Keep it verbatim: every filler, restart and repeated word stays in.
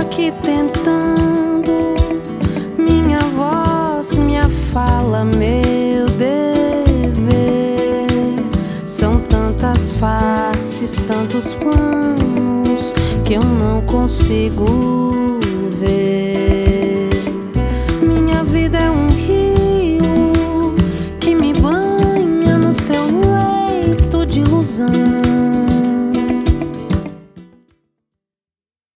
aqui tentando, minha voz, minha fala, meu dever. São tantas faces, tantos planos que eu não consigo ver.